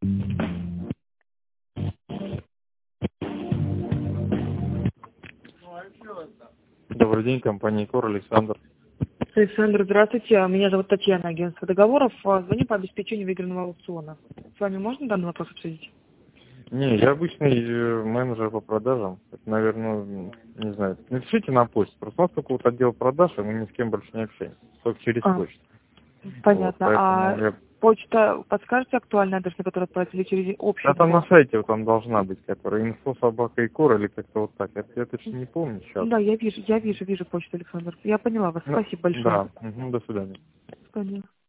Добрый день, компания Кор, Александр. Александр, здравствуйте. Меня зовут Татьяна, агентство договоров. Звоню по обеспечению выигранного аукциона. С вами можно данный вопрос обсудить? Не, я обычный менеджер по продажам. Это, наверное, не знаю. Напишите на почту. Просто у нас только вот отдел продаж, и мы ни с кем больше не общаемся. Только через почту. Понятно. Вот, А почта подскажете актуальный адрес, на который отправить, или через общий? Да, там на сайте вот там должна быть, которая info@icor или как-то вот так. Я точно не помню сейчас. Да, я вижу почту, Александр. Я поняла вас. Спасибо большое. Да, до свидания. До свидания.